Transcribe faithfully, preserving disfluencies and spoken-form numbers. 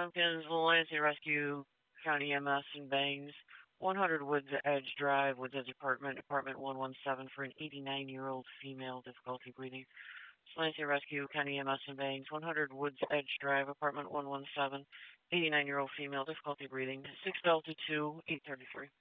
Tompkins, Lansing Rescue, County M S and Bangs, one hundred Woods Edge Drive, Woods Edge Apartment, Apartment one one seven for an eighty-nine-year-old female, difficulty breathing. Lansing Rescue, County M S and Bangs, one hundred Woods Edge Drive, Apartment one one seven, eighty-nine-year-old female, difficulty breathing. six Delta two, eight thirty-three.